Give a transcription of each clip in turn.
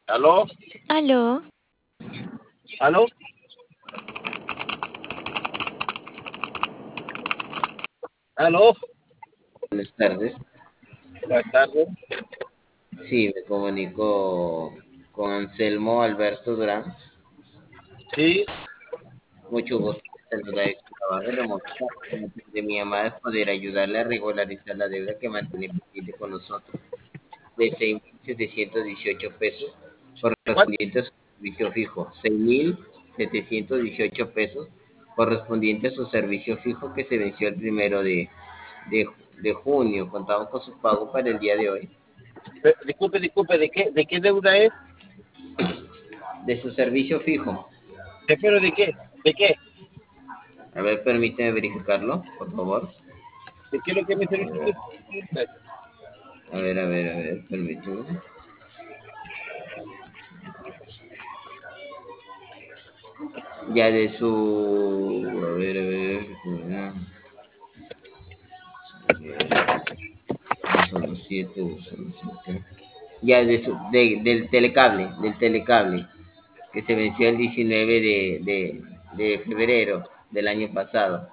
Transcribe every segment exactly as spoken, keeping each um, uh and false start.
¿Aló? Aló, ¿Aló? ¿Aló? Buenas tardes. Buenas tardes. Sí, me comunico con Anselmo Alberto Durán. Sí, Mucho gusto. Saluda a Navarro de Movistar. El motivo de mi llamada es poder ayudarle a regularizar la deuda que mantiene pendiente con nosotros de seis mil setecientos dieciocho pesos ¿cuánto? correspondiente a su servicio fijo. Seis mil setecientos dieciocho pesos correspondiente a su servicio fijo que se venció el primero de, de, de junio. Contamos con su pago para el día de hoy. Pe- Disculpe, disculpe, ¿de qué, de qué deuda es? De su servicio fijo. ¿De pero de qué? ¿De qué? A ver, permíteme verificarlo, por favor. ¿De qué es lo que me servicio? A ver, a ver, a ver, permíteme. Ya de su... A ver, a ver. Son los siete, son los siete. Ya de su... de- del telecable, del telecable, que se venció el diecinueve de, de, de febrero del año pasado.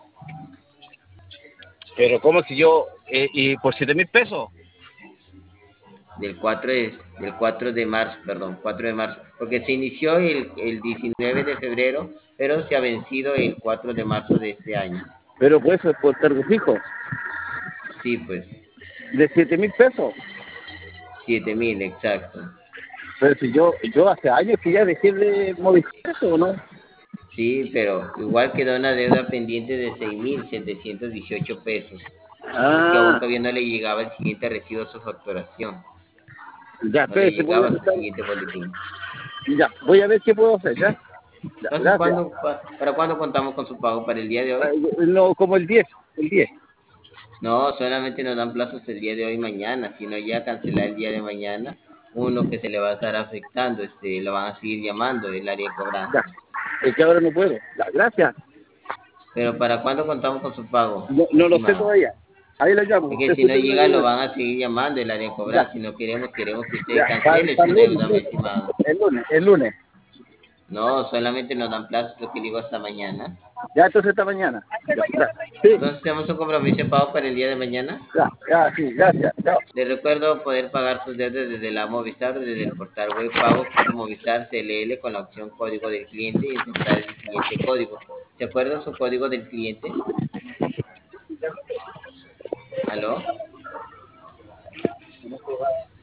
Pero ¿cómo si yo, eh, y por siete mil pesos? Del cuatro de, del cuatro de marzo, perdón, cuatro de marzo, porque se inició el, el diecinueve de febrero, pero se ha vencido el cuatro de marzo de este año. Pero pues eso es por cargo fijo, Sí, pues, de siete mil pesos. siete mil, exacto. Pero si yo, yo hace años que ya dejé de modificar eso, ¿o no? Sí, pero igual quedó una deuda pendiente de seis mil setecientos dieciocho pesos, porque aún Ah, todavía no le llegaba el siguiente recibo a su facturación, ya, no le espérese, voy a llegaba su buscar, siguiente boletín. ya, voy a ver qué puedo hacer, ya. Ya, Entonces, gracias. ¿cuándo, pa- ¿para cuándo contamos con su pago? ¿Para el día de Ah, hoy? no, como el diez, el diez. No, solamente nos dan plazos el día de hoy y mañana, sino ya cancelar el día de mañana, uno que se le va a estar afectando, este, lo van a seguir llamando el área de Ya, cobranza. es que ahora no puedo. Ya, gracias. Pero ¿para cuándo contamos con su pago, No, no lo sé estimado? todavía. Ahí lo llamo. Es que Usted si no subió una llega, lo llamada. van a seguir llamando el área de Ya, cobranza. Si no queremos, queremos que usted ya. Para cancele el su lunes, deuda, mi lunes. estimado. El lunes, el lunes. No, solamente nos dan plazos, lo que digo, hasta mañana. Ya, entonces esta mañana. Ya, ya. Sí, Entonces tenemos un compromiso de pago para el día de mañana. ya, ya, sí, gracias. Chao. Les recuerdo poder pagar sus deudas desde la Movistar, desde el portal web pago.movistar C L L con la opción código del cliente y insertar el siguiente código. ¿Se acuerdan su código del cliente? ¿Aló?